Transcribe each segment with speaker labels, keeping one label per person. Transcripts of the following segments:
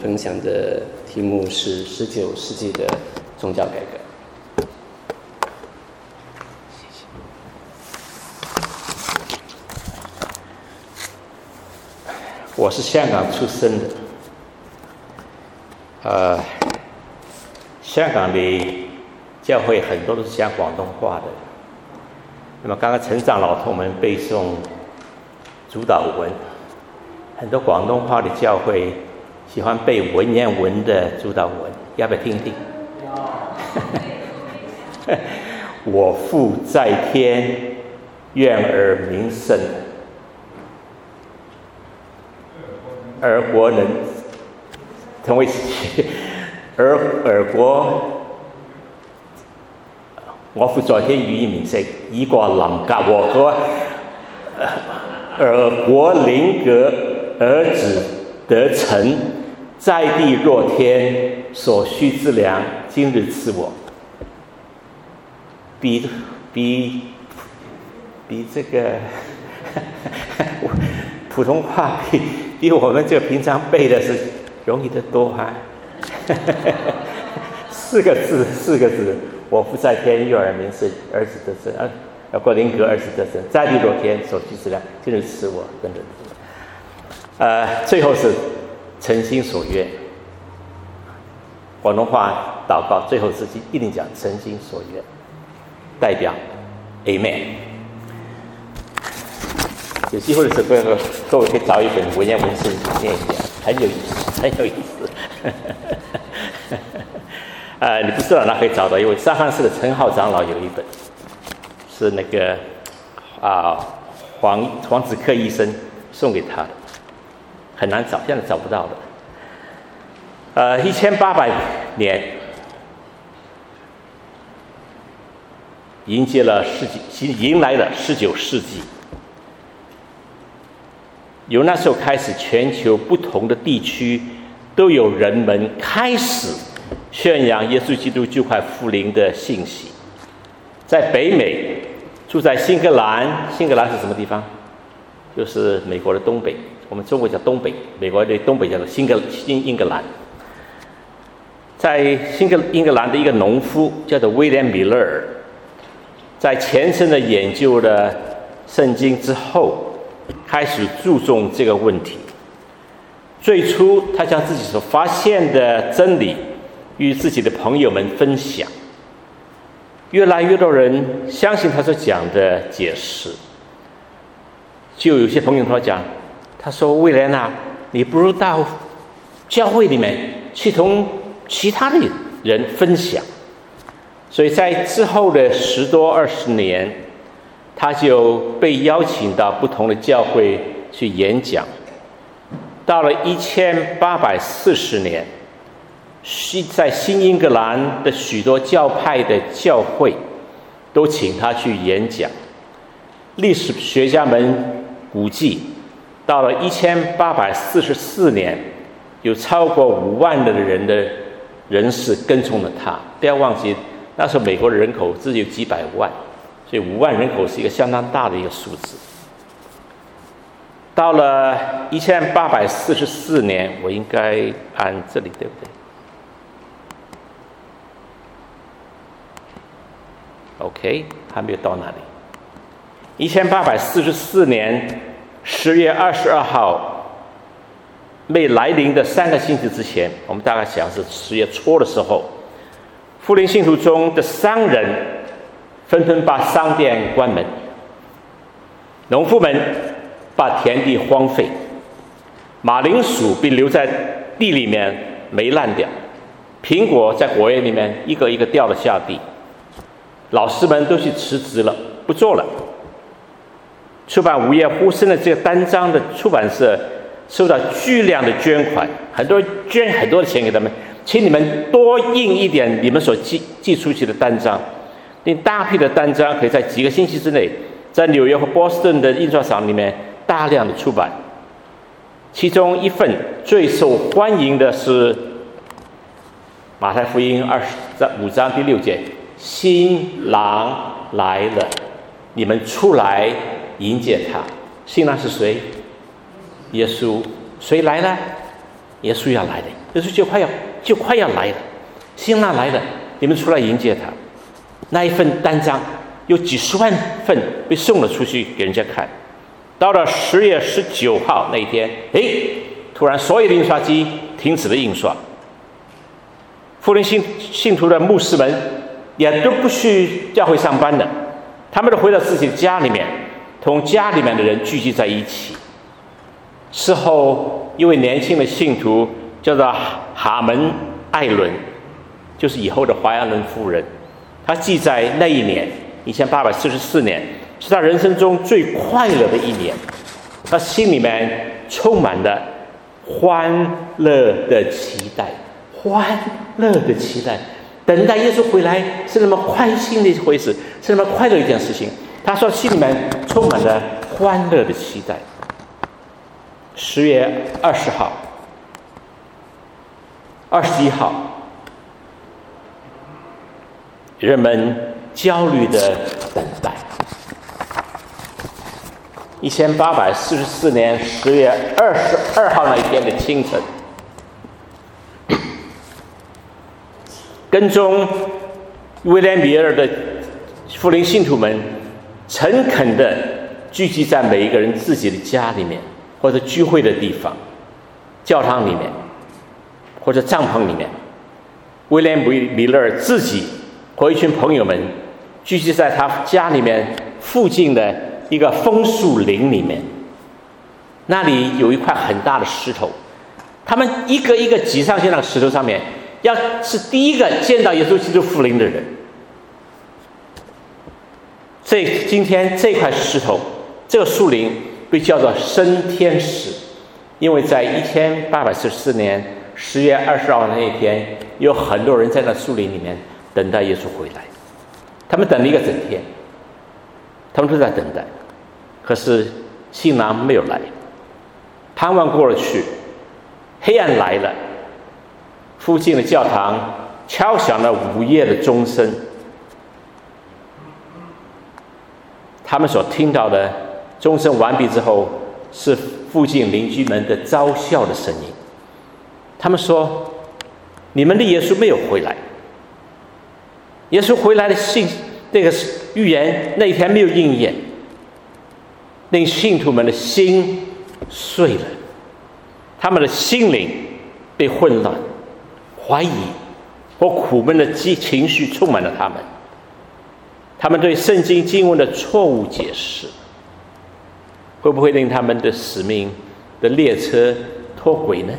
Speaker 1: 分享的题目是19世纪的宗教改革。
Speaker 2: 我是香港出生的，香港的教会很多都是讲广东话的。那么刚刚陈长老同我们背诵主导文，很多广东话的教会喜欢背文言文的主导文，要不要听听？我父在天，愿而名圣，尔国人，同我一起去，尔國，我父在天，予以名聖，以國臨格我國，爾國臨格，兒子得成，在地若天，所需之糧，今日賜我。比这个普通话比我们这平常背的是容易得多哈。四个字，我父在天，愿而名圣，儿子得生，国临格，儿子得生，在地若天，所需之糧，今日賜我，等等。最后是诚心所愿，广东话祷告最后是一定讲诚心所愿，代表 Amen。有机会的时候，各位可以找一本文言文圣经念一下，很有意思，很有意思。你不知道哪可以找到，因为上汉寺的陈浩长老有一本，是那个黄子克医生送给他的，很难找，现在找不到了。1800年迎来了19世纪。由那时候开始，全球不同的地区都有人们开始宣扬耶稣基督就快复临的信息。在北美，住在新格兰，新格兰是什么地方？就是美国的东北，我们中国叫东北，美国的东北叫做新英格兰。在英格兰的一个农夫叫做威廉·米勒尔，在虔诚的研究了圣经之后，开始注重这个问题。最初他将自己所发现的真理与自己的朋友们分享，越来越多人相信他所讲的解释。就有些朋友他说威廉啊，你不如到教会里面去同其他的人分享。所以在之后的10多20年，他就被邀请到不同的教会去演讲。到了1840年，在新英格兰的许多教派的教会都请他去演讲。历史学家们估计，到了1844年，有超过5万的人士跟从了他。不要忘记，那时候美国的人口只有几百万，所以5万人口是一个相当大的一个数字。到了1844年，我应该按这里对不对 ？OK， 还没有到那里。1844年10月22号，未来临的3个星期之前，我们大概想是10月初的时候，复临信徒中的商人纷纷把商店关门，农夫们把田地荒废，马铃薯被留在地里面没烂掉，苹果在果园里面一个一个掉了下地，老师们都去辞职了，不做了。出版物业呼声的这个单张的出版社收到巨量的捐款，很多人捐很多的钱给他们，请你们多印一点你们所寄出去的单张。印大批的单张可以在几个星期之内，在纽约和波士顿的印刷厂里面大量的出版。其中一份最受欢迎的是马太福音5章第6节，新郎来了，你们出来迎接他。新郎是谁？耶稣。谁来了？耶稣要来的。 耶稣就快要来了，新郎来了，你们出来迎接他。那一份单张有几十万份被送了出去给人家看。到了10月19号那一天，突然所有的印刷机停止了印刷，福音信徒的牧师们也都不去教会上班了，他们都回到自己的家里面，同家里面的人聚集在一起。事后一位年轻的信徒叫做哈门艾伦，就是以后的华阳伦夫人，他记载那一年1844年是他人生中最快乐的一年，他心里面充满了欢乐的期待，等待耶稣回来是那么开心的一回事，是那么快乐的一件事情。他说心里面充满了欢乐的期待。10月20号、21号，人们焦虑的等待。1844年10月22号那一天的清晨，跟踪威廉比尔的福音信徒们诚恳地聚集在每一个人自己的家里面，或者聚会的地方，教堂里面，或者帐篷里面。威廉比尔自己和一群朋友们聚集在他家里面附近的一个枫树林里面，那里有一块很大的石头，他们一个一个挤上去那个石头上面，要是第一个见到耶稣基督复临的人。今天这块石头，这个树林被叫做升天石，因为在1844年10月20号那一天，有很多人在那树林里面等待耶稣回来，他们等了一个整天，他们都在等待，可是新郎没有来。傍晚过了去，黑暗来了，附近的教堂敲响了午夜的钟声，他们所听到的钟声完毕之后，是附近邻居们的嘲笑的声音。他们说：“你们的耶稣没有回来，耶稣回来的这个预言那一天没有应验。”令信徒们的心碎了，他们的心灵被混乱、怀疑或苦闷的情绪充满了他们。他们对圣经经文的错误解释，会不会令他们的使命的列车脱轨呢？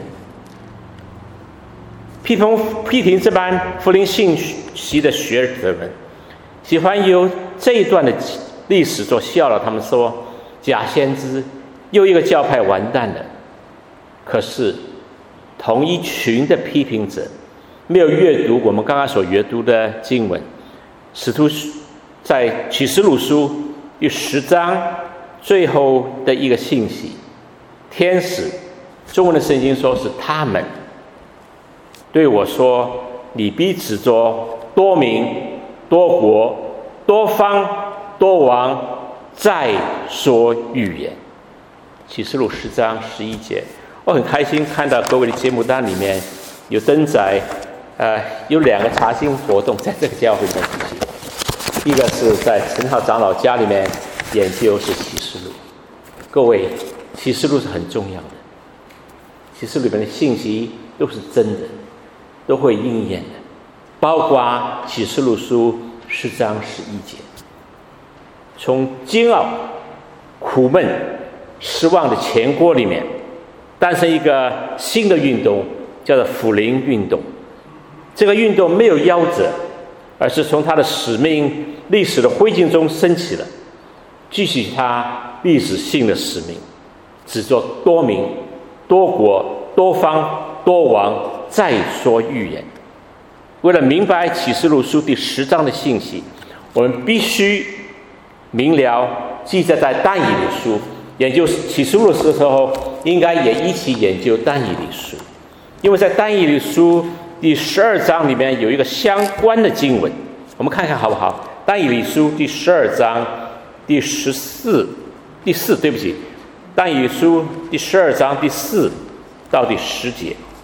Speaker 2: 批评这班福音信息的学者们，喜欢由这一段的历史做笑了。他们说，假先知又一个教派完蛋了。可是同一群的批评者没有阅读我们刚刚所阅读的经文，使徒在启示录书第10章最后的一个信息，天使，中文的圣经说是他们对我说：“你必指着多民、多国、多方、多王再说预言。”启示录10章11节。我很开心看到各位的节目单里面有登载，有2个查经活动在这个教会里面举行。一个是在陈浩长老家里面研究是启示录。各位，启示录是很重要的，启示录里面的信息都是真的，都会应验的，包括启示录书10章11节。从煎熬、苦闷、失望的前锅里面诞生一个新的运动，叫做复临运动。这个运动没有夭折，而是从他的使命历史的灰烬中升起了，继续他历史性的使命，只做多民、多国、多方、多王再说预言。为了明白启示录书第10章的信息，我们必须明了记载在但以理书。研究启示录的时候，应该也一起研究但以理书，因为在但以理书第12章里面有一个相关的经文，我们看看好不好？但以理书第12章第4，对不起，但以理书第12章第4到第10节。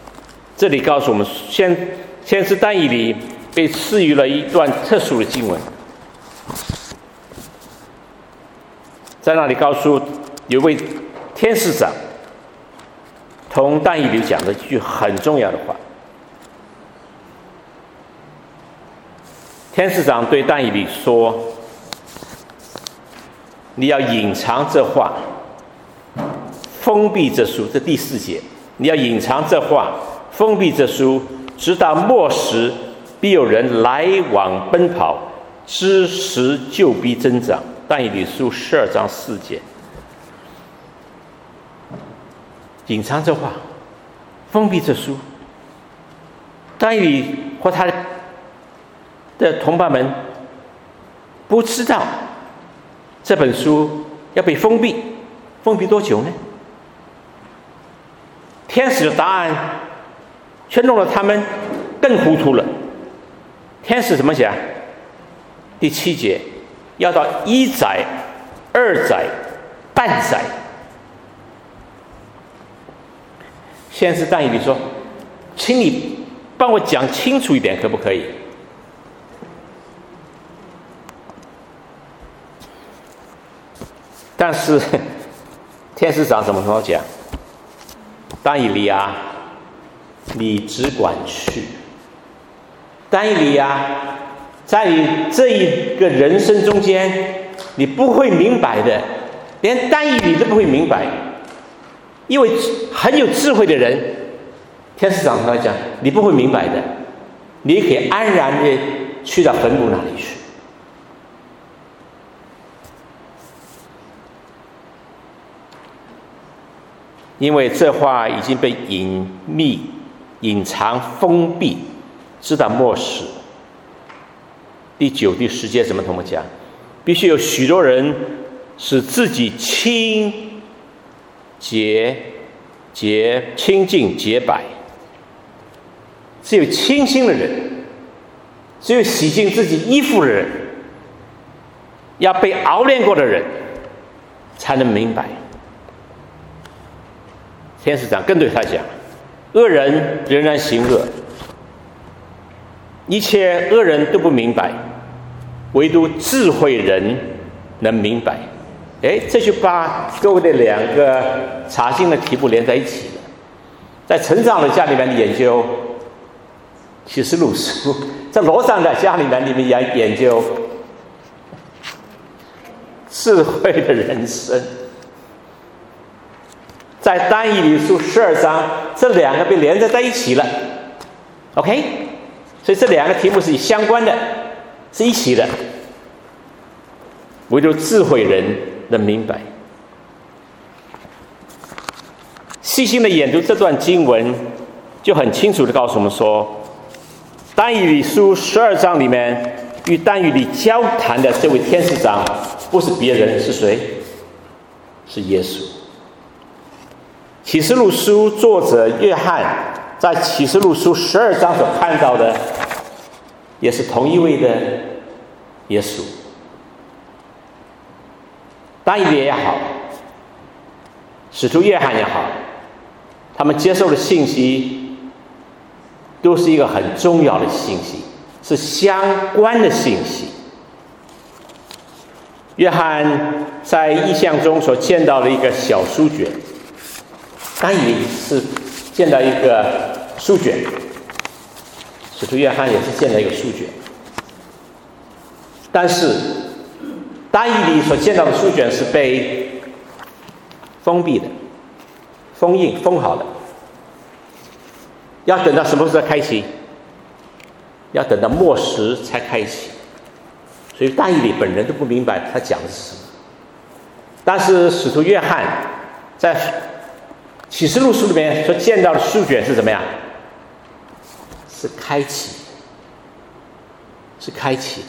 Speaker 2: 这里告诉我们，先知但以理被赐予了一段特殊的经文，在那里告诉有一位天使长同但以理讲了一句很重要的话。天使长对但以理说：“你要隐藏这话，封闭这书。”这第4节，你要隐藏这话，封闭这书，直到末时，必有人来往奔跑，知时就必增长。但以理书12章4节，隐藏这话，封闭这书。但以理或他的同伴们不知道这本书要被封闭，封闭多久呢？天使的答案却弄得他们更糊涂了。天使怎么讲？第7节，要到1载、2载、半载。先是但以理说：“请你帮我讲清楚一点，可不可以？”但是天使长怎么讲？但以理啊，你只管去。但以理啊，在你这一个人生中间，你不会明白的，连但以理都不会明白。因为很有智慧的人，天使长跟他讲，你不会明白的，你可以安然的去到坟墓那里去。因为这话已经被隐秘、隐藏、封闭，直到末世。第9、第10节怎么同我讲？必须有许多人使自己清净洁白。只有清心的人，只有洗净自己衣服的人，要被熬炼过的人，才能明白。天使长更对他讲：恶人仍然行恶，一切恶人都不明白，唯独智慧人能明白。这就把各位的2个查经的题目连在一起了。在成长的家里面的研究启示录书，在罗上的家里面你们研究智慧的人生。在但以理书12章，这2个被连在一起了 ，OK， 所以这2个题目是相关的，是一起的。唯独智慧人能明白。细心的研读这段经文，就很清楚的告诉我们说，但以理书12章里面与但以理交谈的这位天使长，不是别人，是谁？是耶稣。启示录书作者约翰在启示录书12章所看到的，也是同一位的耶稣。但以理也好，使徒约翰也好，他们接受的信息都是一个很重要的信息，是相关的信息。约翰在异象中所见到的一个小书卷，但以理是见到一个书卷，使徒约翰也是见到一个书卷，但是但以理所见到的书卷是被封闭的、封印、封好的，要等到什么时候开启？要等到末时才开启。所以但以理本人都不明白他讲的是什么。但是使徒约翰在启示录书里面所见到的书卷是怎么样？是开启，是开启的。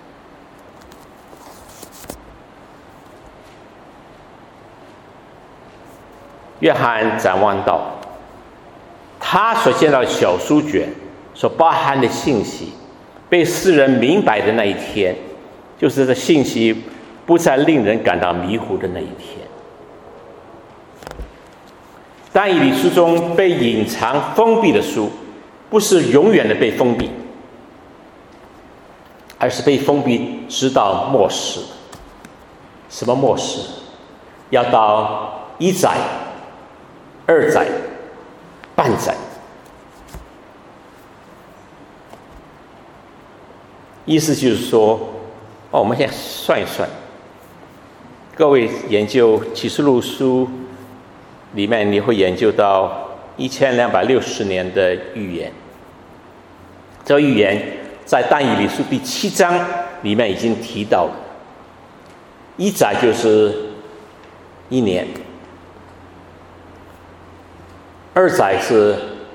Speaker 2: 约翰展望到他所见到的小书卷所包含的信息被世人明白的那一天，就是这信息不再令人感到迷糊的那一天。 但以理书中被隐藏封闭的书，不是永远的被封闭，而是被封闭直到末世。什么末世？要到1载、2载、半载。意思就是说，我们现在算一算，各位研究启示录书里面，你会研究到1260年的预言。这个预言在但以理书第7章里面已经提到了。1载就是1年，2载是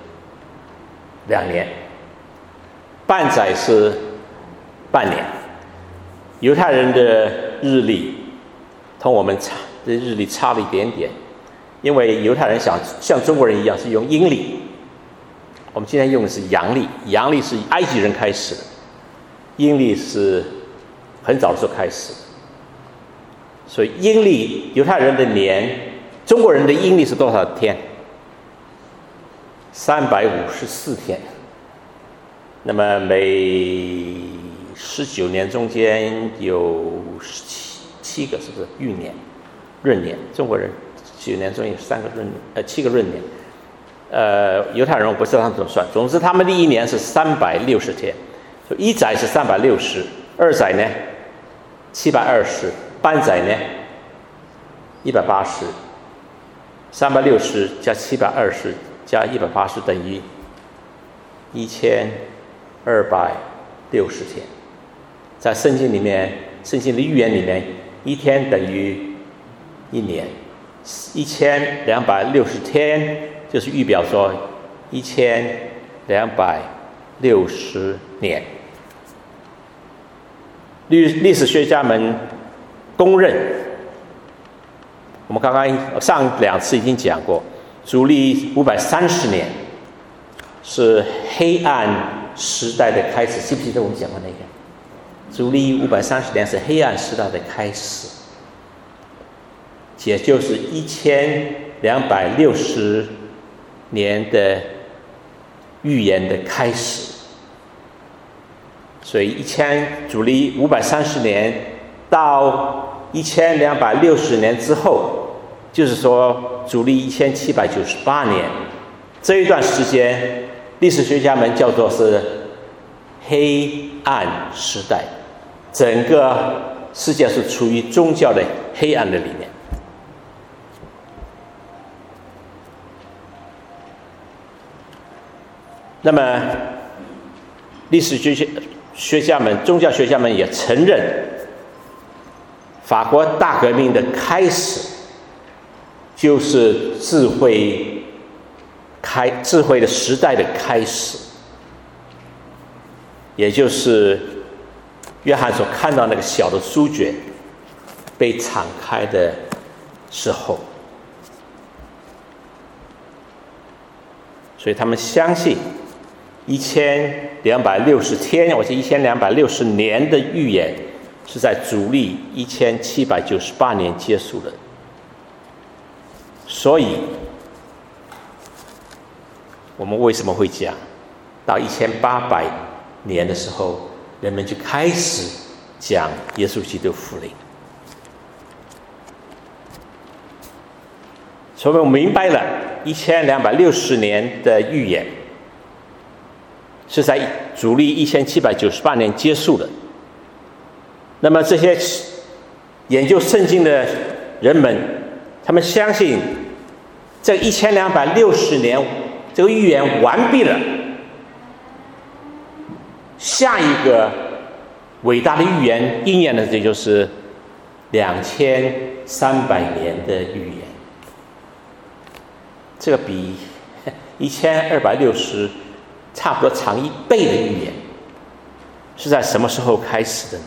Speaker 2: 2年，半载是半年。犹太人的日历同我们的日历差了一点点，因为犹太人想像中国人一样是用阴历，我们今天用的是阳历。阳历是埃及人开始的，阴历是很早的时候开始的。所以阴历犹太人的年，中国人的阴历是多少天？354天。那么每19年中间有7个，是不是闰年、闰年？中国人9年中有7个闰年。犹太人我不知道他们怎么算，总之他们的一年是360天。所以1载是360，2载呢720，半载呢180，360加720加180等于1260天。在圣经里面，圣经的预言里面，一天等于1年，1260天就是预表说1260年。历史学家们公认，我们刚刚上2次已经讲过，主历530年是黑暗时代的开始。记不记得我们讲过那个？主历530年是黑暗时代的开始，也就是1260年的预言的开始。所以主历530年到1260年之后，就是说主历1798年，这一段时间历史学家们叫做是黑暗时代，整个世界是处于宗教的黑暗的里面。那么历史学家们、宗教学家们也承认，法国大革命的开始就是智慧的时代的开始，也就是约翰所看到那个小的书卷被敞开的时候。所以他们相信1260天，或者1260年的预言是在主历1798年结束的。所以我们为什么会讲到1800年的时候，人们就开始讲耶稣基督复临？所以我们明白了1260年的预言是在主历1798年结束的。那么这些研究圣经的人们，他们相信这1260年这个预言完毕了，下一个伟大的预言应验的，这就是2300年的预言。这个比1260差不多长1倍的预言是在什么时候开始的呢？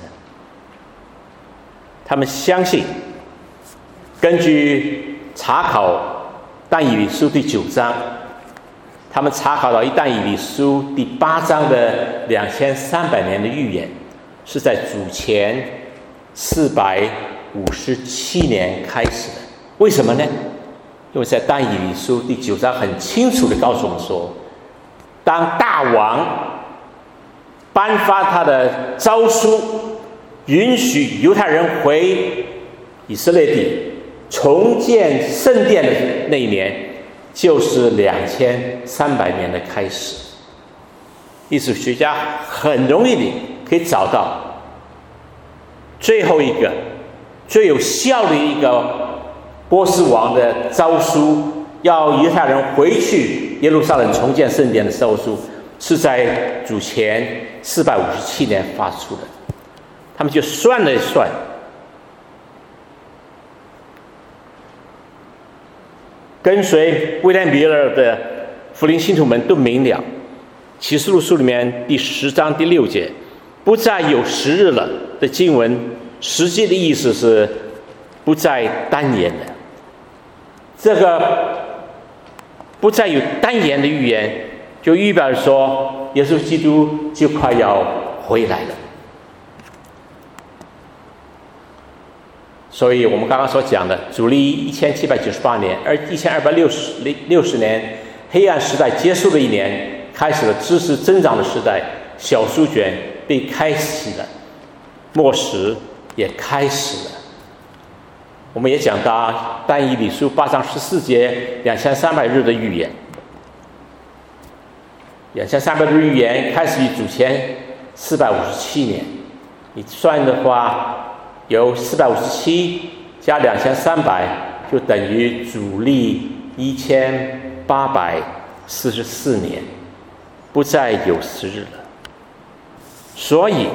Speaker 2: 他们相信，根据查考但以理书第9章，他们查考到但以理书第8章的2300年的预言是在主前457年开始的。为什么呢？ 因为在但以理书第9章很清楚地告诉我们说，当大王颁发他的诏书，允许犹太人回以色列地重建圣殿的那一年，就是2300年的开始。历史学家很容易地可以找到最后一个最有效的一个波斯王的诏书，要犹太人回去耶路撒冷重建圣殿的诏书，是在主前457年发出的。他们就算了一算，跟随威廉·米勒的福音信徒们都明了，启示录书里面第10章第6节，不再有10日了的经文，实际的意思是不再单言的。这个不再有单言的预言，就预表说耶稣基督就快要回来了。所以我们刚刚所讲的主历1798年，而1260年黑暗时代结束的一年，开始了知识增长的时代，小书卷被开启了，末时也开始了。我们也讲到但以理书8章14节2300日的预言，2300日预言开始于主前457年，你算的话，由457加2300就等于主历1844年，不再有10日了。所以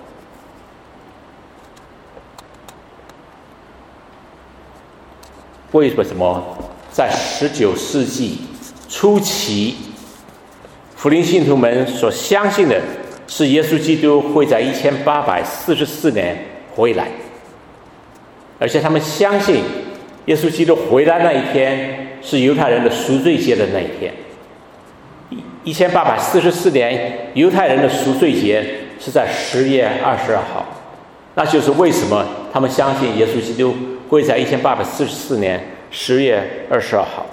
Speaker 2: 为什么在19世纪初期，福音信徒们所相信的是耶稣基督会在1844年回来，而且他们相信耶稣基督回来那一天是犹太人的赎罪节的那一天。1844年犹太人的赎罪节是在10月22号，那就是为什么他们相信耶稣基督会在1844年10月22号。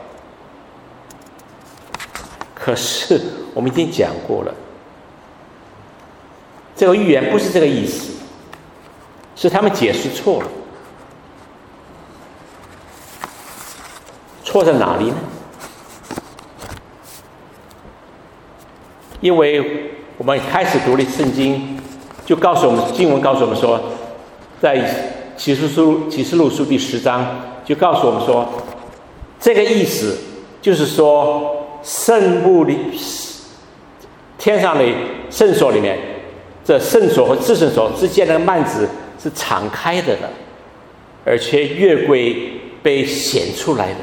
Speaker 2: 可是我们已经讲过了，这个预言不是这个意思，是他们解释错了。错在哪里呢？因为我们开始读了圣经，就告诉我们，经文告诉我们说，在启示录书第10章就告诉我们说，这个意思就是说，圣幕里天上的圣所里面，这圣所和至圣所之间的幔子是敞开的了，而且约柜被显出来的。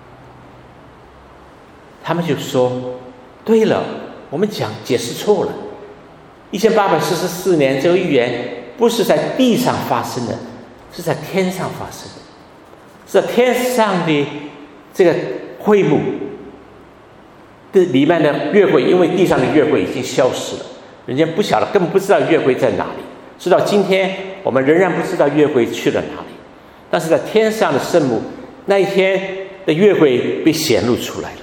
Speaker 2: 他们就说，对了，我们解释错了。1844年这个预言不是在地上发生的，是在天上发生的，是在天上的这个会幕的里面的约柜，因为地上的约柜已经消失了，人家不晓得，根本不知道约柜在哪里。直到今天，我们仍然不知道约柜去了哪里。但是在天上的圣幕那一天的约柜被显露出来了。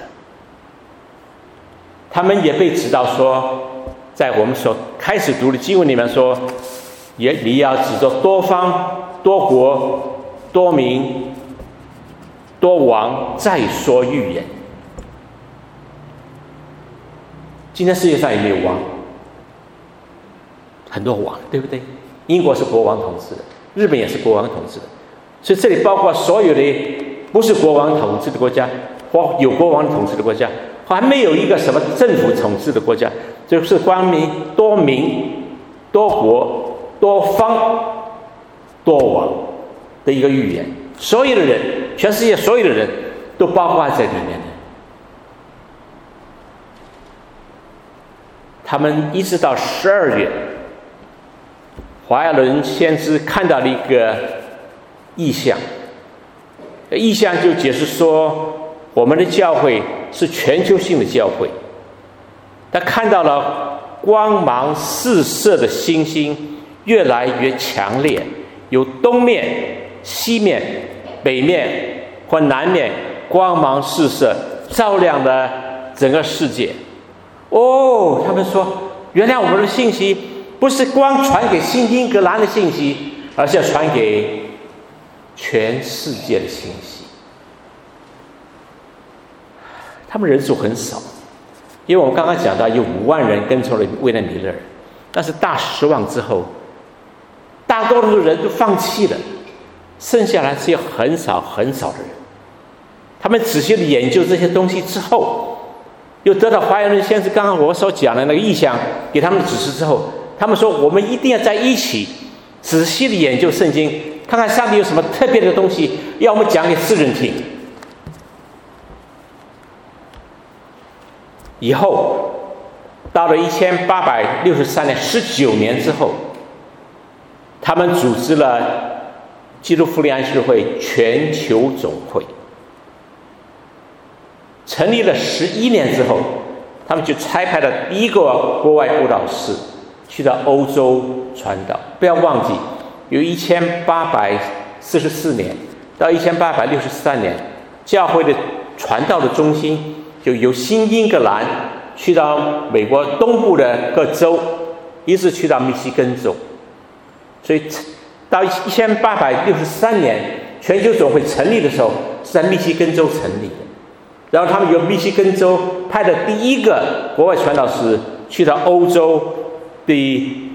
Speaker 2: 他们也被指导说，在我们所开始读的经文里面说，你要指着多方、多国、多民、多王再说预言。今天世界上也没有王，很多王，对不对？英国是国王统治的，日本也是国王统治的，所以这里包括所有的不是国王统治的国家，或有国王统治的国家，还没有一个什么政府统治的国家，就是光明多民、多国、多方、多王的一个预言。所有的人，全世界所有的人都包括在里面的。他们一直到12月，华亚伦先知看到了一个异象，异象就解释说，我们的教会是全球性的教会。他看到了光芒四射的星星越来越强烈，由东面、西面、北面或南面光芒四射，照亮了整个世界。他们说，原来我们的信息不是光传给新英格兰的信息，而是要传给全世界的信息。他们人数很少，因为我们刚刚讲到有5万人跟从了威廉米勒，但是大失望之后，大多数人都放弃了，剩下来只有很少很少的人。他们仔细的研究这些东西之后，又得到华人先生刚刚我所讲的那个意向给他们的指示之后，他们说我们一定要在一起仔细的研究圣经，看看上帝有什么特别的东西要我们讲给世人听。以后到了1863年19年之后，他们组织了基督福音安息会全球总会，成立了11年之后，他们就差派了第一个国外布道士去到欧洲传道。不要忘记，由1844年到1863年，教会的传道的中心就由新英格兰去到美国东部的各州，一直去到密西根州。所以到1863年全球总会成立的时候，是在密西根州成立的。然后他们由密西根州派的第一个国外传道士去到欧洲的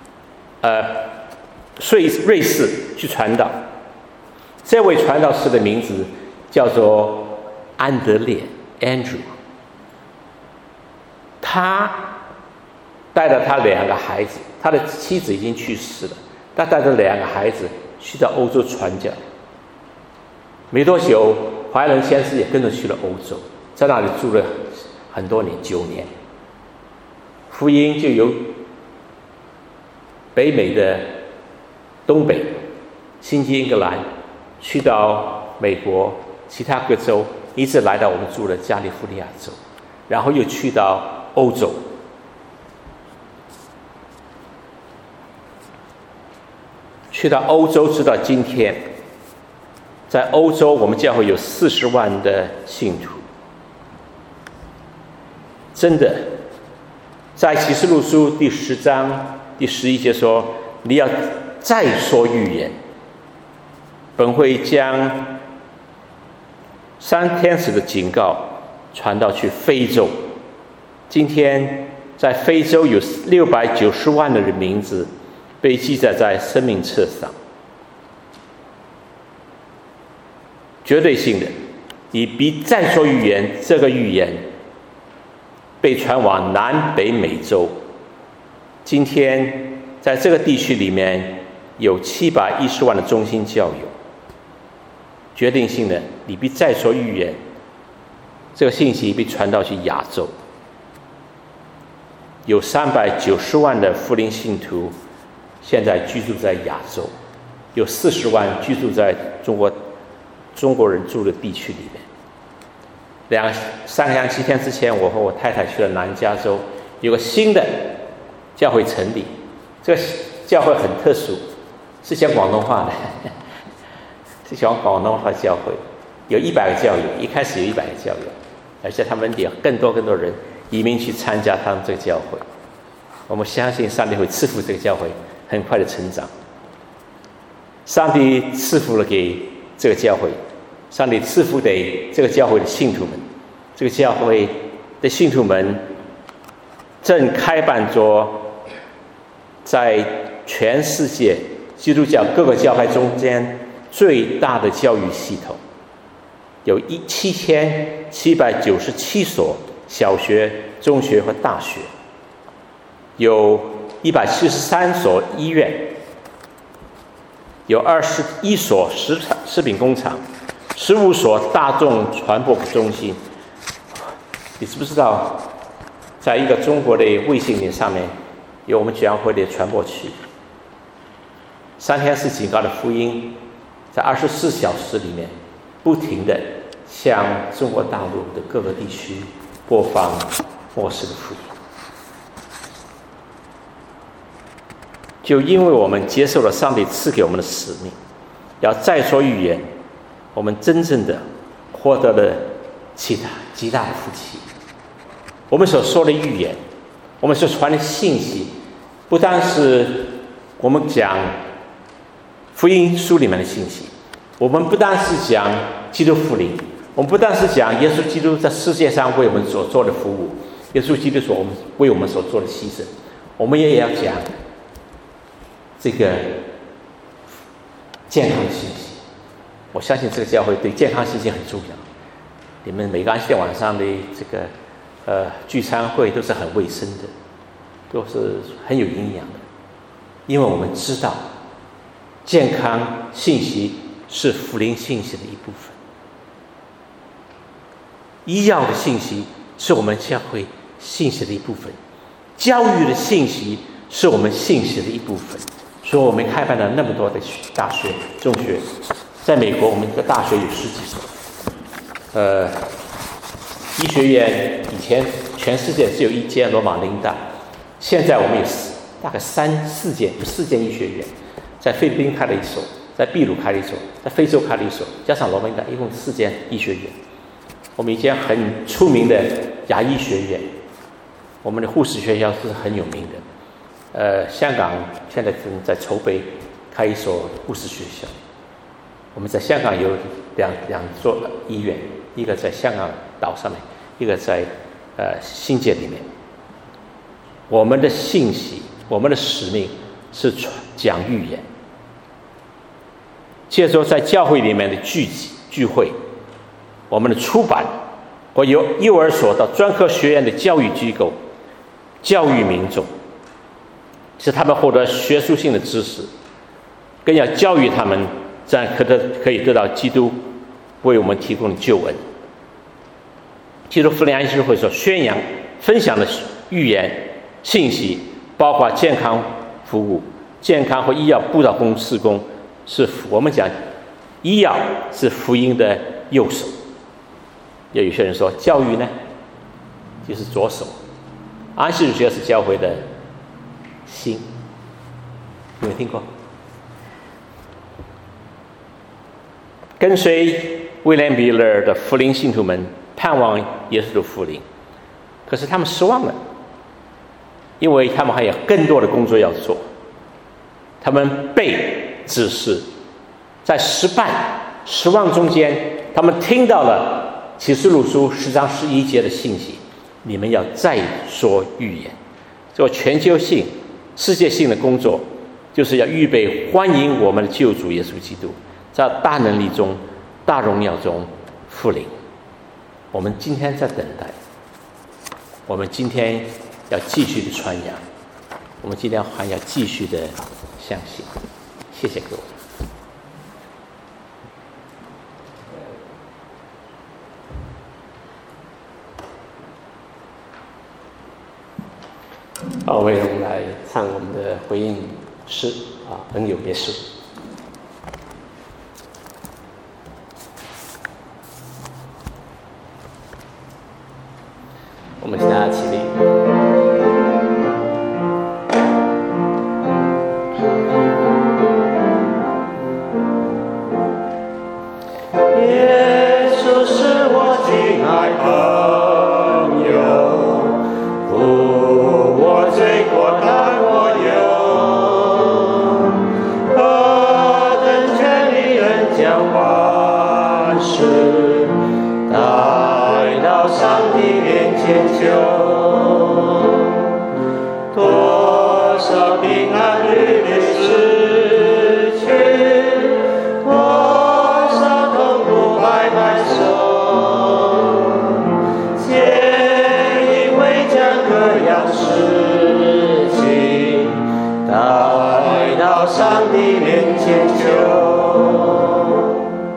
Speaker 2: 瑞士去传道。这位传道士的名字叫做安德烈 Andrew。他带着他2个孩子，他的妻子已经去世了，他带着2个孩子去到欧洲传教。没多久，怀仁先生也跟着去了欧洲，在那里住了很多年，9年。福音就由北美的东北新英格兰去到美国其他各州，一直来到我们住的加利福尼亚州，然后又去到欧洲。去到欧洲直到今天，在欧洲我们教会有40万的信徒。真的，在启示录书第10章第11节说，你要再说预言，本会将3天使的警告传到去非洲。今天在非洲有690万的人名字被记载在生命册上。绝对性的，你比再说预言，这个预言被传往南北美洲。今天在这个地区里面有710万的中心教友。决定性的，你比再说预言，这个信息被传到去亚洲。有390万的福音信徒现在居住在亚洲，有40万居住在中国人住的地区里面。3个星期天之前，我和我太太去了南加州，有个新的教会成立。这个教会很特殊，是讲广东话的，是讲广东话教会，有100个教友，一开始有100个教友，而且他们有更多人移民去参加他们这个教会。我们相信上帝会赐福这个教会很快的成长。上帝赐福了给这个教会，上帝赐福给这个教会的信徒们。这个教会的信徒们正开办着在全世界基督教各个教派中间最大的教育系统，有7797所小学、中学和大学，有173所医院，有21所食品工厂，15所大众传播中心。你知不知道，在一个中国的卫星领上面有我们教会的传播区，3天使警告的福音在24小时里面不停地向中国大陆的各个地区播放末世的福音。就因为我们接受了上帝赐给我们的使命，要再说预言，我们真正的获得了极大的福气。我们所说的预言，我们所传的信息，不单是我们讲福音书里面的信息，我们不单是讲基督复临，我们不单是讲耶稣基督在世界上为我们所做的服务，耶稣基督为我们所做的牺牲，我们也要讲这个健康的信息。我相信这个教会对健康信息很重要。你们每个安息天晚上的这个聚餐会都是很卫生的，都是很有营养的，因为我们知道健康信息是福音信息的一部分，医药的信息是我们教会信息的一部分，教育的信息是我们信息的一部分。所以我们开办了那么多的大学、中学。在美国，我们一个大学有10几所。医学院以前全世界只有1间罗马林大，现在我们有大概3、4间，有4间医学院，在菲律宾开了1所，在秘鲁开了1所，在非洲开了1所，加上罗马林大，一共4间医学院。我们一间很出名的牙医学院，我们的护士学校是很有名的。香港现在正在筹备开一所护士学校。我们在香港有两座医院，一个在香港岛上面，一个在新界里面。我们的信息，我们的使命是讲预言，借着在教会里面的聚会，我们的出版或由幼儿所到专科学院的教育机构，教育民众，使他们获得学术性的知识，更要教育他们，这样可以得到基督为我们提供的救恩。基督复临安息日会所宣扬、分享的预言信息，包括健康服务、健康和医药布道事工，是我们讲医药是福音的右手。也有些人说教育呢就是左手，安息日学是教会的心，有没有听过？跟随威廉·比勒的福临信徒们盼望耶稣的复临，可是他们失望了，因为他们还有更多的工作要做。他们被指示，在失望中间，他们听到了启示录书10章11节的信息：你们要再说预言。做全球性、世界性的工作，就是要预备欢迎我们的救主耶稣基督，在大能力中、大荣耀中复临。我们今天在等待，我们今天要继续的传扬，我们今天还要继续的相信。谢谢各位。
Speaker 1: 我们来唱我们的回应诗恩有别诗。我们请大家起立。
Speaker 3: 耶稣是我亲爱朋友，我罪过担我有，何等权利人将万事带到上帝面前求，多少平安屡屡失去，多少痛苦白白受，皆因为将各样事情带到上帝面前求。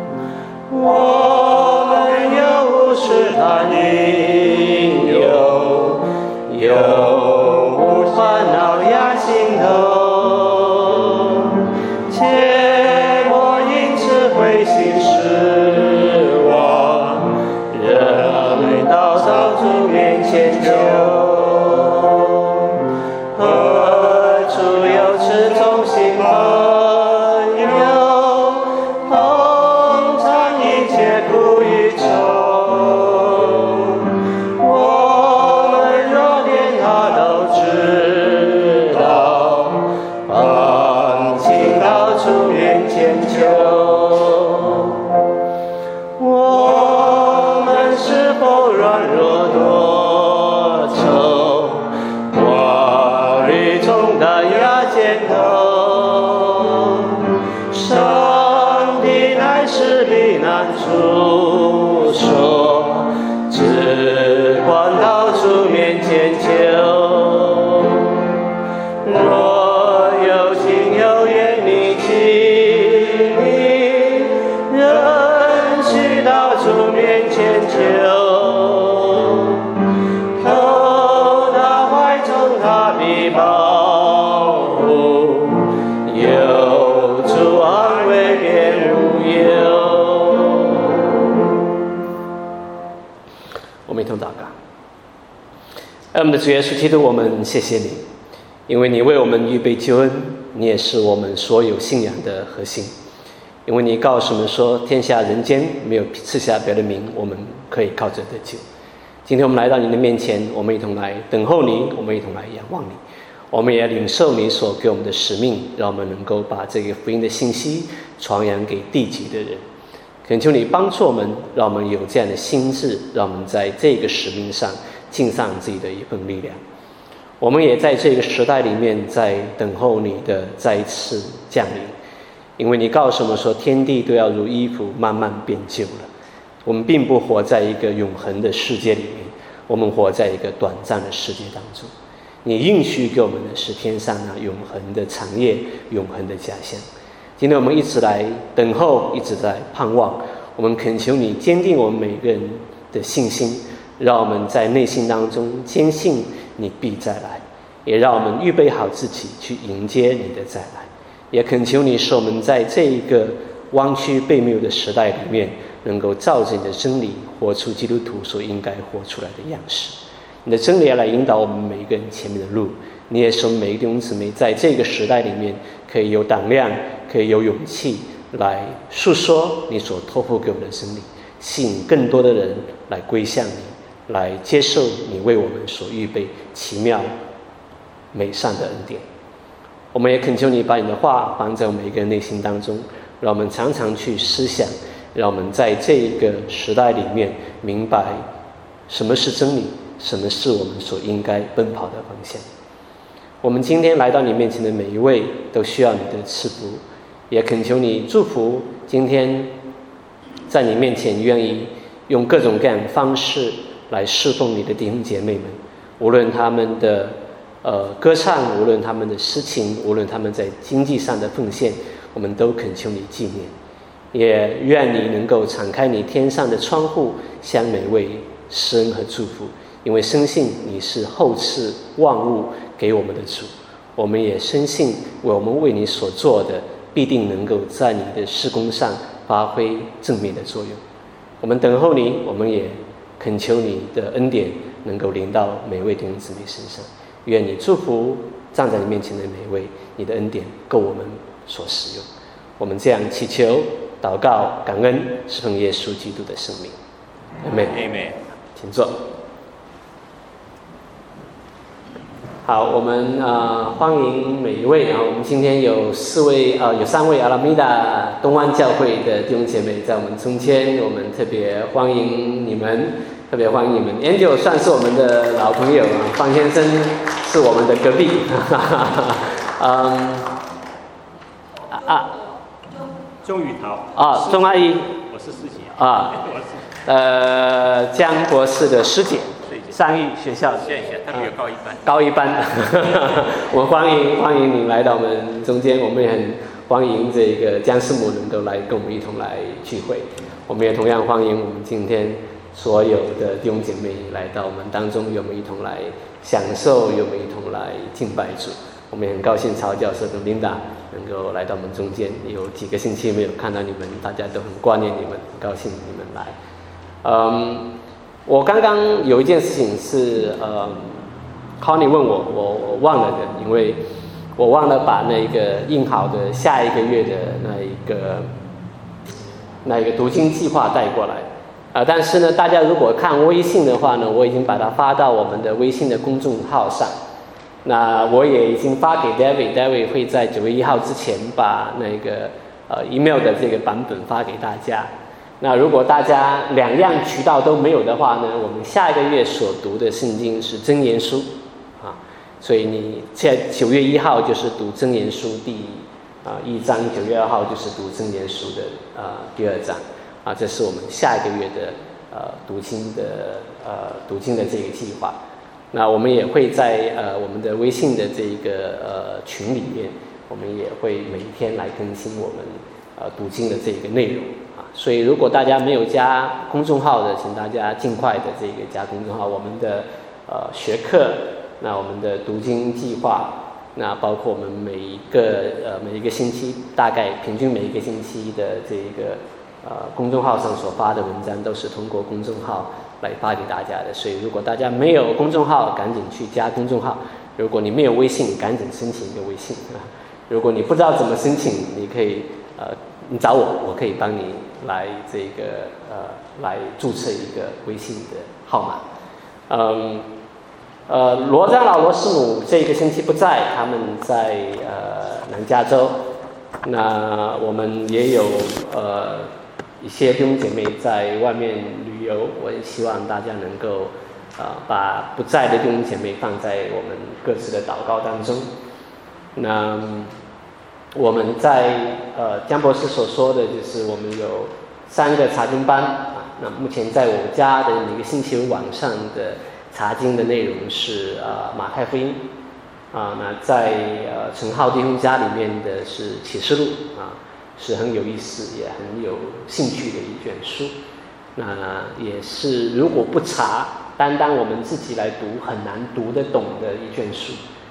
Speaker 3: 我们有试探引诱，有烦恼压心头，切莫因此灰心失望，仍到造主面前求。何处有此忠心朋友，同尝一切苦与愁， 的保护，有主安慰便无忧。
Speaker 1: 我们一同祷告。我们的主耶稣基督，我们谢谢你，因为你为我们预备救恩，你也是我们所有信仰的核心。因为你告诉我们说，天下人间没有赐下别的名，我们可以靠着得救。今天我们来到你的面前，我们一同来等候你，我们一同来仰望你，我们也领受你所给我们的使命，让我们能够把这个福音的信息传扬给地极的人。恳求你帮助我们，让我们有这样的心智，让我们在这个使命上尽上自己的一份力量。我们也在这个时代里面，在等候你的再一次降临，因为你告诉我们说，天地都要如衣服慢慢变旧了。我们并不活在一个永恒的世界里面，我们活在一个短暂的世界当中。你应许给我们的是天上那永恒的产业，永恒的家乡。今天我们一直来等候，一直在盼望。我们恳求你坚定我们每个人的信心，让我们在内心当中坚信你必再来，也让我们预备好自己去迎接你的再来。也恳求你使我们在这一个弯曲悖谬的时代里面，能够照着你的真理活出基督徒所应该活出来的样式。你的真理要来引导我们每一个人前面的路，你也使我们每一个弟兄姊妹在这个时代里面可以有胆量，可以有勇气来诉说你所托付给我们的真理，吸引更多的人来归向你，来接受你为我们所预备奇妙美善的恩典。我们也恳求你把你的话放在我们每一个人内心当中，让我们常常去思想，让我们在这一个时代里面明白什么是真理，什么是我们所应该奔跑的方向。我们今天来到你面前的每一位都需要你的赐福，也恳求你祝福今天在你面前愿意用各种各样的方式来侍奉你的弟兄姐妹们，无论他们的歌唱，无论他们的诗情，无论他们在经济上的奉献，我们都恳求你纪念。也愿你能够敞开你天上的窗户，向每位施恩和祝福，因为深信你是厚赐万物给我们的主。我们也深信我们为你所做的必定能够在你的事工上发挥正面的作用。我们等候你，我们也恳求你的恩典能够临到每位弟兄姊妹身上。愿你祝福站在你面前的每一位，你的恩典够我们所使用。我们这样祈求祷告感恩，是奉耶稣基督的圣名。阿们。请坐。好，我们欢迎每一位。我们今天有3位阿拉米达东湾教会的弟兄姐妹在我们中间，我们特别欢迎你们，特别欢迎你们。Angel 算是我们的老朋友，方先生是我们的隔壁。
Speaker 2: 钟宇涛
Speaker 1: 钟阿姨，
Speaker 2: 我是师姐
Speaker 1: 江博士的师姐，上义学校，
Speaker 2: 谢谢，他比我高一班。
Speaker 1: 高一班，我们欢迎您来到我们中间，我们也很欢迎这个江师母能够来跟我们一同来聚会。我们也同样欢迎我们今天所有的弟兄姐妹来到我们当中，与我们一同来享受，与我们一同来敬拜主。我们也很高兴曹教授跟 Linda 能够来到我们中间，有几个星期没有看到你们，大家都很挂念你们，很高兴你们来。我刚刚有一件事情是Connie 问我忘了的，因为我忘了把那个印好的下一个月的那一个读经计划带过来。但是呢，大家如果看微信的话呢，我已经把它发到我们的微信的公众号上。那我也已经发给 David 会在9月1号之前把那个email 的这个版本发给大家。那如果大家两样渠道都没有的话呢，我们下一个月所读的圣经是箴言书所以你在9月1号就是读箴言书第1章，9月2号就是读箴言书的第2章这是我们下一个月的读经的这个计划。那我们也会在我们的微信的这个群里面，我们也会每天来更新我们读经的这个内容所以如果大家没有加公众号的，请大家尽快的这个加公众号。我们的学课那我们的读经计划，那包括我们每一个星期，大概平均每一个星期的这个公众号上所发的文章，都是通过公众号来发给大家的。所以如果大家没有公众号，赶紧去加公众号；如果你没有微信，赶紧申请一个微信啊。如果你不知道怎么申请，你可以你找我，我可以帮你来来注册一个微信的号码。罗长老、罗师母这个星期不在，他们在南加州。那我们也有一些弟兄姐妹在外面旅游，我也希望大家能够把不在的弟兄姐妹放在我们各自的祷告当中。那我们在江博士所说的，就是我们有3个查经班啊。那目前在我家的每个星期五晚上的查经的内容是马太福音啊。那在陈浩弟兄家里面的是启示录啊，是很有意思也很有兴趣的一卷书。那也是如果不查，单单我们自己来读很难读得懂的一卷书。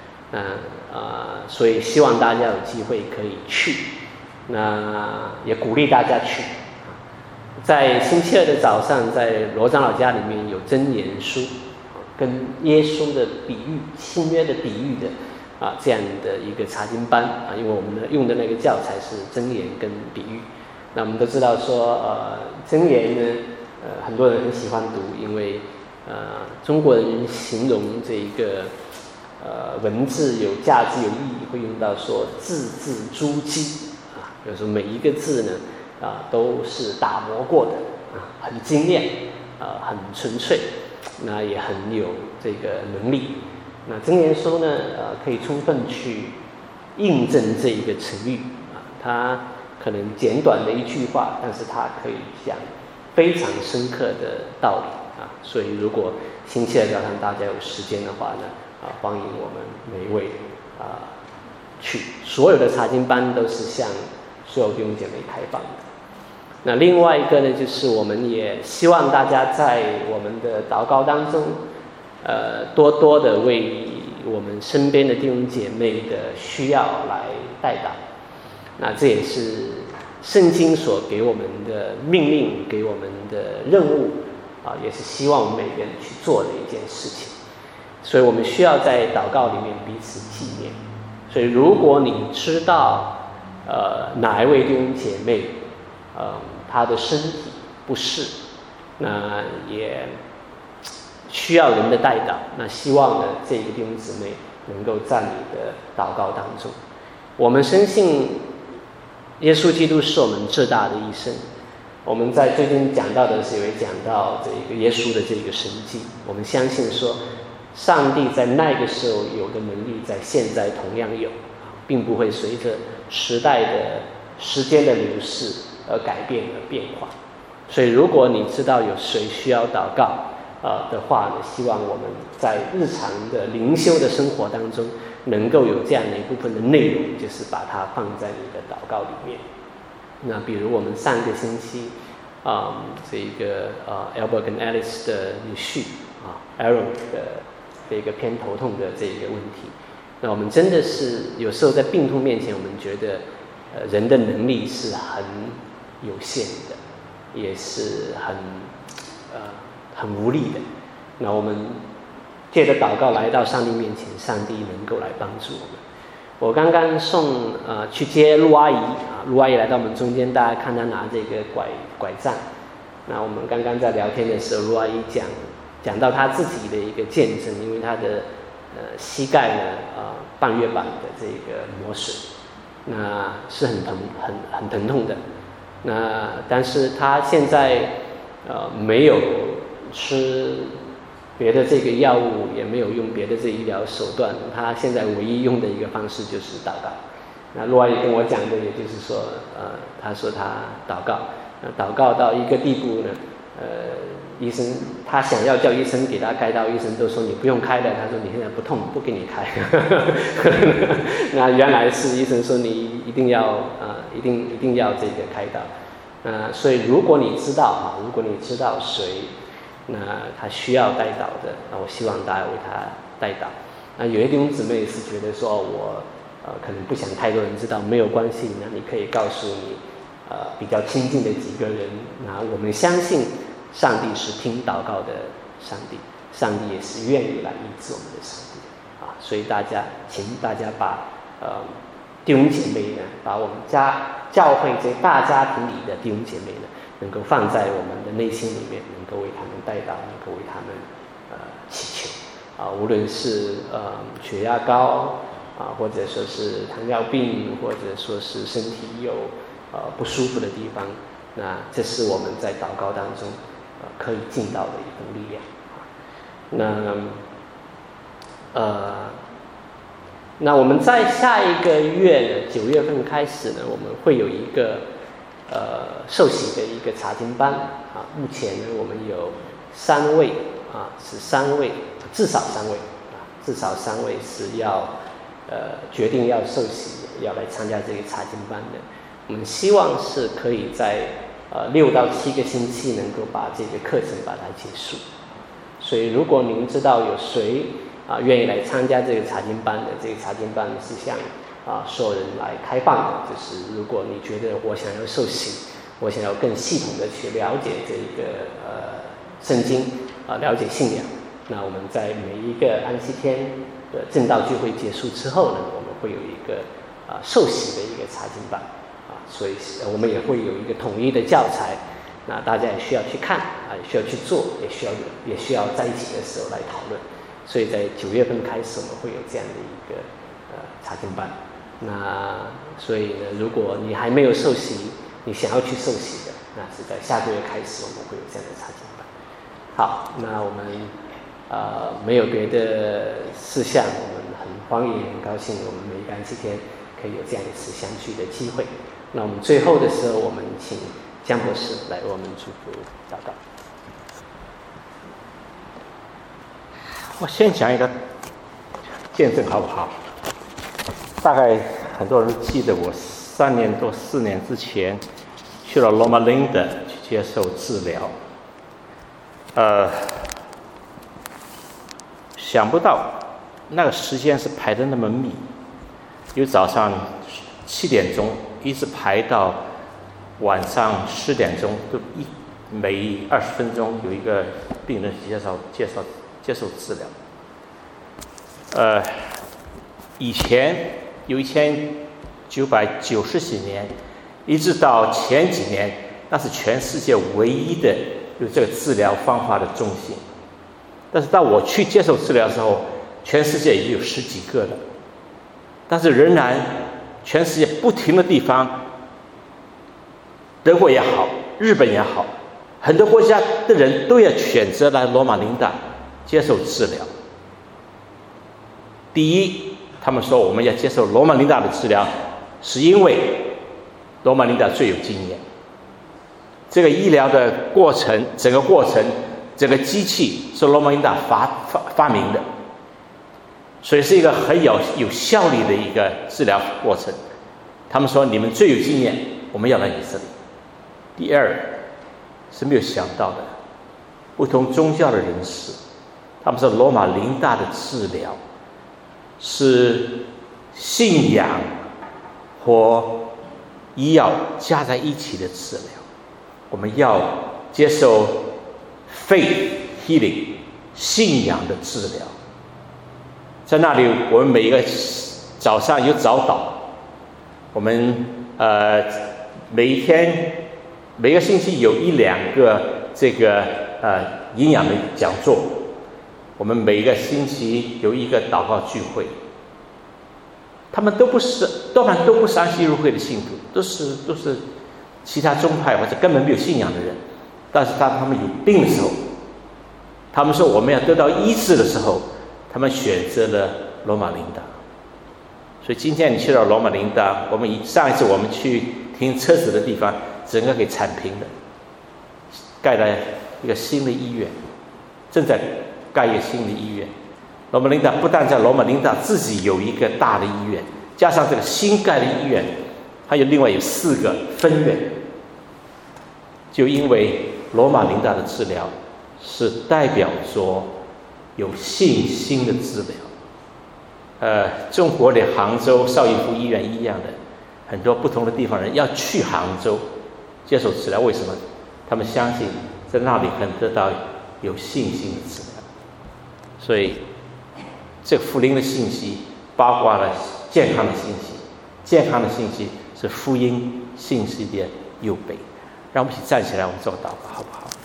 Speaker 1: 所以希望大家有机会可以去，那也鼓励大家去。在星期二的早上，在罗长老家里面有箴言书，跟耶稣的比喻、新约的比喻的这样的一个查经班啊。因为我们用的那个教材是箴言跟比喻。那我们都知道说箴言呢，很多人很喜欢读，因为中国人形容这一个文字有价值有意义，会用到说字字珠玑啊，就是说每一个字呢都是打磨过的很精炼很纯粹，那也很有这个能力。那箴言书呢可以充分去印证这一个成语它可能简短的一句话，但是它可以讲非常深刻的道理所以如果星期二早上大家有时间的话呢欢迎我们每一位去。所有的查经班都是向所有弟兄姐妹开放的。那另外一个呢，就是我们也希望大家在我们的祷告当中多多的为我们身边的弟兄姐妹的需要来代祷。那这也是圣经所给我们的命令，给我们的任务也是希望我们每个人去做的一件事情。所以我们需要在祷告里面彼此纪念。所以如果你知道哪一位弟兄姐妹他的身体不适，那也需要人的代祷，那希望呢这个弟兄姊妹能够在你的祷告当中。我们深信耶稣基督是我们至大的医生。我们在最近讲到的时候也讲到这个耶稣的这个神迹，我们相信说上帝在那个时候有的能力在现在同样有，并不会随着时间的流逝而改变而变化。所以如果你知道有谁需要祷告的话呢，希望我们在日常的灵修的生活当中能够有这样的一部分的内容，就是把它放在你的祷告里面。那比如我们上个星期这个Albert 跟 Alice 的女婿Aaron 的这个偏头痛的这个问题，那我们真的是有时候在病痛面前，我们觉得人的能力是很有限的，也是很无力的。那我们借着祷告来到上帝面前，上帝能够来帮助我们。我刚刚去接陆阿姨陆阿姨来到我们中间，大家看她拿这个拐杖。那我们刚刚在聊天的时候，陆阿姨讲到她自己的一个见证，因为她的膝盖呢半月板的这个磨损，那是很疼痛的。那但是她现在没有吃别的这个药物，也没有用别的这医疗手段，她现在唯一用的一个方式就是祷告。那陆阿姨跟我讲的，也就是说她说她祷告到一个地步呢，医生他想要叫医生给他开刀，医生都说你不用开了，他说你现在不痛，不给你开。那原来是医生说你一定要一定要这个开刀。所以如果你知道谁那他需要代祷的，那我希望大家为他代祷。 那有些弟兄姊妹是觉得说，我可能不想太多人知道，没有关系，那你可以告诉你比较亲近的几个人。那我们相信上帝是听祷告的上帝，上帝也是愿意来医治我们的上帝啊。所以请大家把弟兄姐妹呢，把我们教会这大家庭里的弟兄姐妹呢，能够放在我们的内心里面，能够为他们代祷，能够为他们祈求啊。无论是血压高啊，或者说是糖尿病，或者说是身体有不舒服的地方，那这是我们在祷告当中可以尽到的一份力量。那我们在下一个月呢，9月份开始呢，我们会有一个受洗的一个查经班啊。目前呢，我们有3位啊，是3位，至少3位啊，至少3位是要决定要受洗，要来参加这个查经班的。我们希望是可以在6到7个星期能够把这个课程把它结束。所以，如果您知道有谁愿意来参加这个查经班的，这个查经班是向所有人来开放的。就是如果你觉得我想要受洗，我想要更系统的去了解这个圣经了解信仰，那我们在每一个安息天的正道聚会结束之后呢，我们会有一个受洗的一个查经班所以我们也会有一个统一的教材，那大家也需要去看也需要去做，也需要在一起的时候来讨论。所以在9月份开始，我们会有这样的一个查经班。那所以呢，如果你还没有受洗，你想要去受洗的，那是在下个月开始，我们会有这样的查经班。好，那我们没有别的事项，我们很欢迎、很高兴，我们每一个安息天可以有这样一次相聚的机会。那我们最后的时候，我们请江博士来为我们祝福祷告。
Speaker 2: 我先讲一个见证好不好？大概很多人记得我3年多4年之前去了罗马林达去接受治疗。想不到那个时间是排得那么密，由早上7点钟一直排到晚上10点钟，都每20分钟有一个病人接受治疗。以前有1990几年，一直到前几年，那是全世界唯一的有这个治疗方法的中心。但是到我去接受治疗的时候，全世界已经有10几个了。但是仍然，全世界不停的地方，德国也好，日本也好，很多国家的人都要选择来罗马林达接受治疗。第一，他们说我们要接受罗马林达的治疗，是因为罗马林达最有经验。这个医疗的过程，整个机器是罗马林达发明的，所以是一个很有效率的一个治疗过程。他们说你们最有经验，我们要来以色列。第二是没有想到的，不同宗教的人士，他们说罗马林达的治疗是信仰和医药加在一起的治疗。我们要接受 faith healing 信仰的治疗。在那里，我们每一个早上有早祷，我们每个星期有1-2个这个营养的讲座。我们每一个星期有一个祷告聚会。他们多半都不是安息日会的信徒，都是其他宗派或者根本没有信仰的人。但是当他们有病的时候，他们说我们要得到医治的时候，他们选择了罗马林达。所以今天你去到罗马林达，上一次我们去停车子的地方，整个给铲平了，盖了一个新的医院，正在盖一个新的医院。罗马林达不但在罗马林达自己有一个大的医院，加上这个新盖的医院，还有另外有4个分院。就因为罗马林达的治疗是代表着有信心的治疗， 中国的杭州邵逸夫医院一样的，很多不同的地方人要去杭州接受治疗。为什么？他们相信在那里可能得到有信心的治疗。所以这个福音的信息包括了健康的信息，健康的信息是福音信息的右背。让我们一起站起来，我们做个祷告好不好？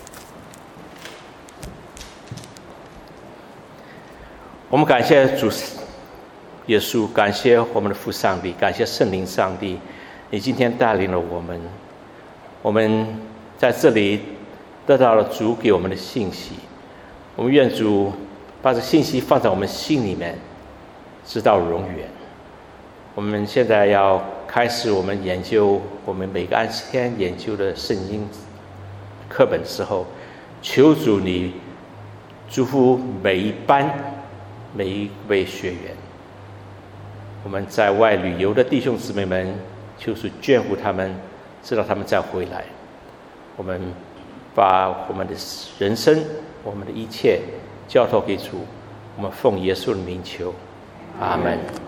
Speaker 2: 我们感谢主耶稣，感谢我们的父上帝，感谢圣灵上帝，你今天带领了我们，我们在这里得到了主给我们的信息。我们愿主把这信息放在我们心里面，直到永远。我们现在要开始我们研究我们每个安息天研究的圣经课本之后，求主你祝福每一班每一位学员，我们在外旅游的弟兄姊妹们，就是眷顾他们，直到他们再回来。我们把我们的人生，我们的一切交托给主，我们奉耶稣的名求，阿们。